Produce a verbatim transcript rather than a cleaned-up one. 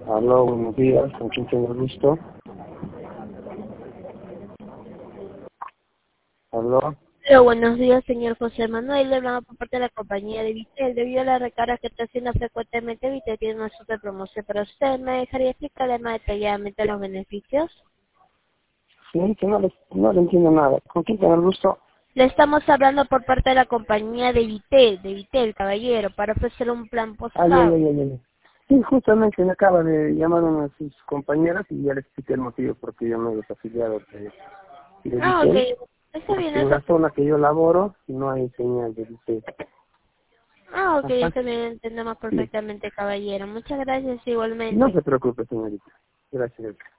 Aló, buenos días, ¿con quién tengo el gusto? Aló, Hola, buenos días, señor José Manuel. Le hablamos por parte de la compañía de Vitel. Debido a la recarga que está haciendo frecuentemente, Vitel tiene una super promoción para usted. ¿Me dejaría explicarle más detalladamente los beneficios? sí, que no le, no le entiendo nada. ¿Con quién tengo el gusto? Le estamos hablando por parte de la compañía de Vitel, de Vitel, caballero, para ofrecer un plan Ay, ay, postpago. ay, ay, ay. Sí, justamente me acaba de llamar una de sus compañeras y ya le expliqué el motivo por qué yo me he desafiliado de, de Ah, ok. Vitel, Está bien, porque no en se la zona preocupe. que yo laboro no hay señal de Vitel. Ah, ok, Ajá, está bien, entendemos sí. perfectamente, caballero. Muchas gracias igualmente. No se preocupe, señorita. Gracias.